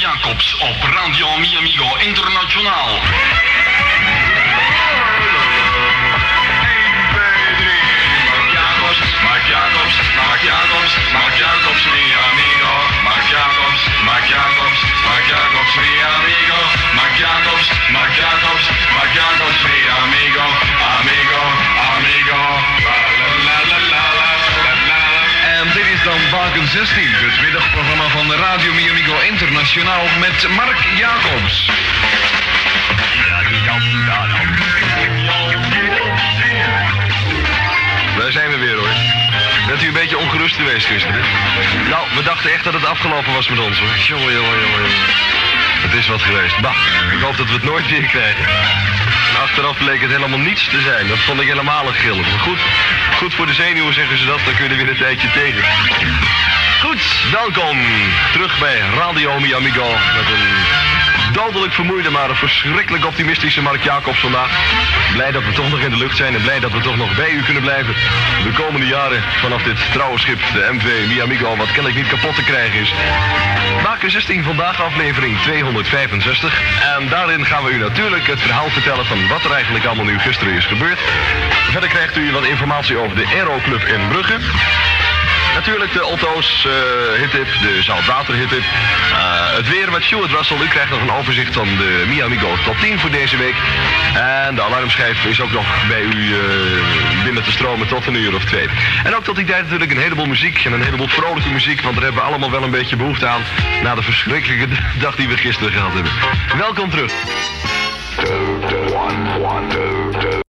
Jacobs op Radio Mi Amigo Internationaal. Mark Jacobs, Mark Jacobs, Mark Jacobs, mi amigo. Mark Jacobs, Mark Jacobs, Mark Jacobs, mi amigo. Mark Jacobs, Mark Jacobs, Mark Jacobs, mi amigo. Amigo, amigo. La la la la la la la. En dit is dan Wagen 16, het middagprogramma van de Radio Mi Amigo Internationaal met Mark Jacobs. Daar zijn we weer hoor. Bent u een beetje ongerust geweest gisteren? Nou, we dachten echt dat het afgelopen was met ons hoor. Jongen. Het is wat geweest. Bah, ik hoop dat we het nooit weer krijgen. En achteraf bleek het helemaal niets te zijn. Dat vond ik helemaal een gillen. Maar goed voor de zenuwen zeggen ze dat, dan kun je er weer een tijdje tegen. Goed, welkom terug bij Radio Mi Amigo met een dodelijk vermoeide, maar een verschrikkelijk optimistische Mark Jacobs vandaag. Blij dat we toch nog in de lucht zijn en blij dat we toch nog bij u kunnen blijven de komende jaren vanaf dit trouwe schip, de MV Mi Amigo, wat kennelijk niet kapot te krijgen is. Wagen 16 vandaag, aflevering 265. En daarin gaan we u natuurlijk het verhaal vertellen van wat er eigenlijk allemaal nu gisteren is gebeurd. Verder krijgt u wat informatie over de Aeroclub in Brugge. Natuurlijk de Otto's hittip, de Zoutwater hittip. Het weer met Stuart Russell. U krijgt nog een overzicht van de Mi Amigo top 10 voor deze week. En de alarmschijf is ook nog bij u binnen te stromen tot 1:02. En ook tot die tijd natuurlijk een heleboel muziek en een heleboel vrolijke muziek. Want daar hebben we allemaal wel een beetje behoefte aan na de verschrikkelijke dag die we gisteren gehad hebben. Welkom terug. 2, 1, 1, 2.